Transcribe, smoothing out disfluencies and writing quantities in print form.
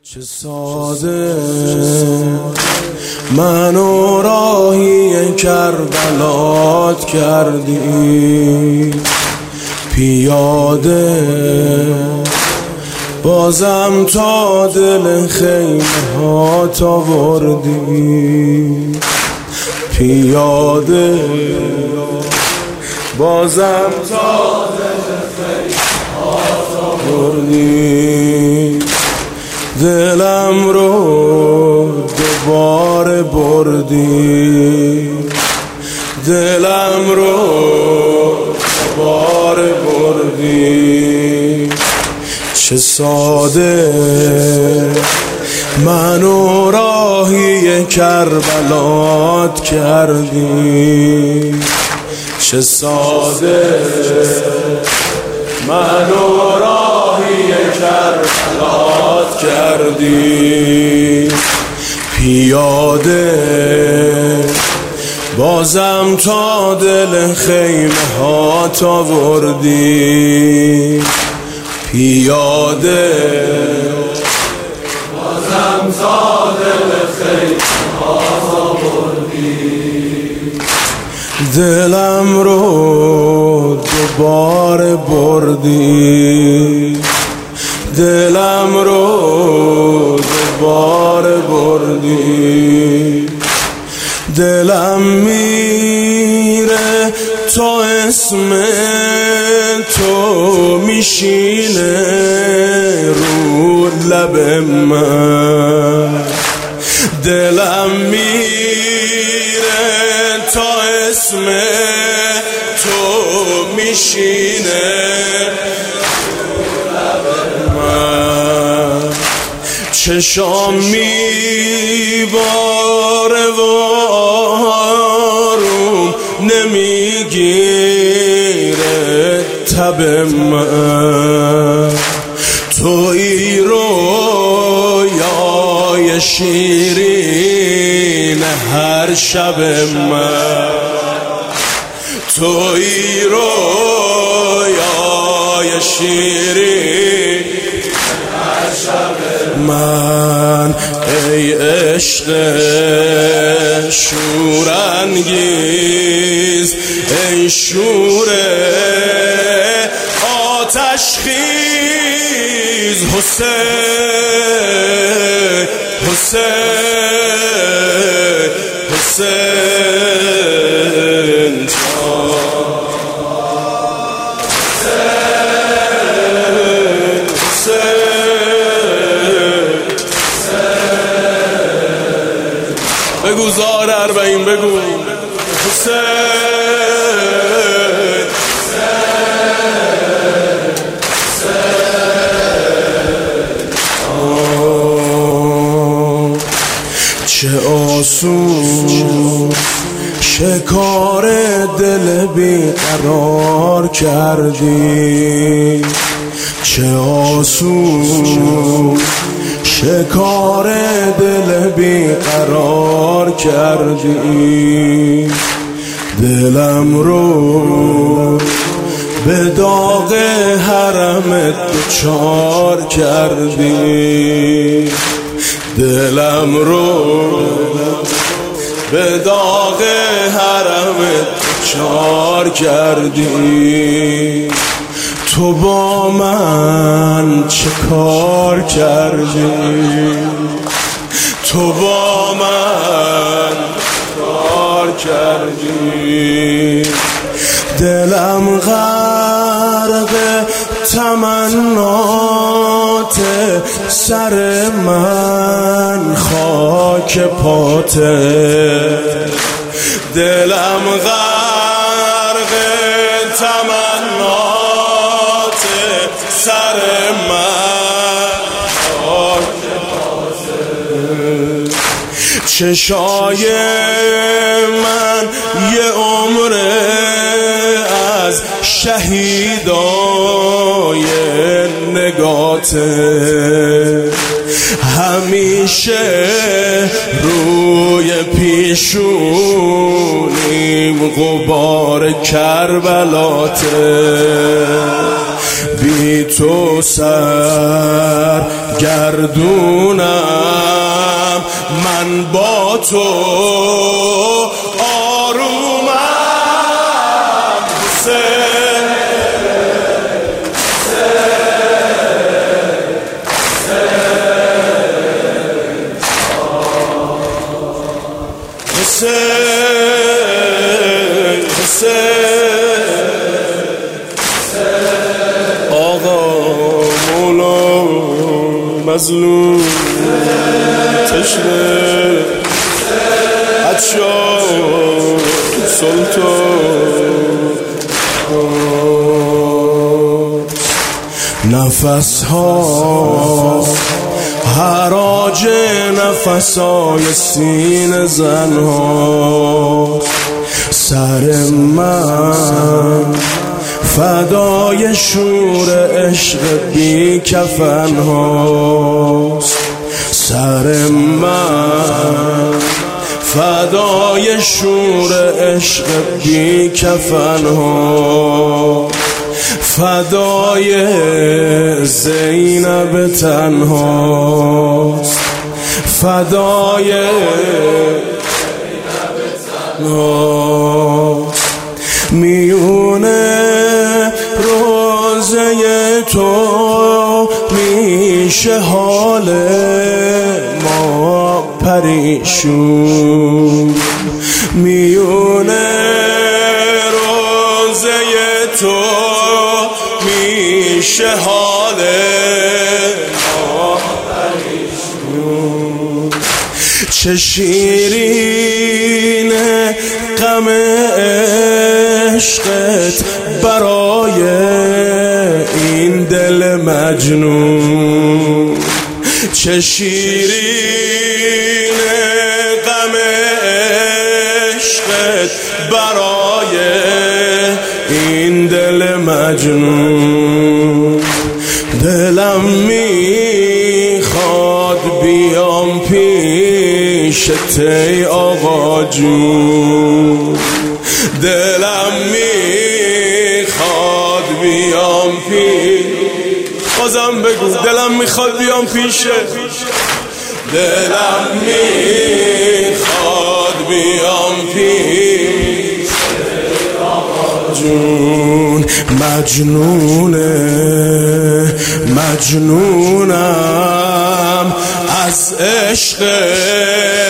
چه ساده منو راهی کربلات کردی، پیاده بازم تا دل خیمه هات آوردی، پیاده بازم تا دل خیمه هات آوردی، دلم رو دوباره بردی، دلم رو دوباره بردی. چه ساده منو راهی کربلات کردی، چه ساده منو راهی کربلات کردی، پیاده بازم تا دل خیمه هات آوردی، پیاده بازم تا دل خیمه هات آوردی، دلم رو دوباره بردی، دلم رو دوباره بردی. دلم میره تا اسم تو میشینه رو لب من، دلم میره تا اسم تو میشینه رو لب من، چشام میباره و آروم نمیگیره تب من، تویی رویای شیرین هر شب من، تویی رویای شیرین هر شب من. ای عشق شورانگیز، ای شور آتش خیز، حسین حسین حسین بگو زار اربعین، بگو حسین چه آسون شکار دل بیقرار کردی، چه آسون شکار دل بیقرار کردی، دلم رو به داغ حرمت دوچار کردی، دلم رو به داغ حرمت دوچار کردی. تو با من چه کار کردی، تو با من کار کردی، دلم غرق تمنات سر من خاک پاته، دلم غرق تمنات سر من خاک پاته. چشای من یه عمر از شهیدای نگاته، همیشه روی پیشونیم غبار کربلاته، بی تو سر گردونم، من با تو آرومم. آقا مولا مظلوم تشنه عطشان سلطان، نفس ها حراج نفسای سینه زن ها، سر من فدای شور عشق بی کفن هاست، سر من فدای شور عشق بی کفن ها، فدای زینب تنهاست، فدای میونه روزه تو میشه حال ما پریشون، میونه روزه تو میشه حال ما پریشون، چه شیرینه غم عشقت برای این دل مجنون، چه شیرینه غم عشقت برای این دل مجنون، دلم میخواد بیام پیشت ای آقا جون، دلم میخواد بیام بازم بگو دلم میخواد بیام پیشه، دلم میخواد بیام پیشه جون، مجنونم از عشق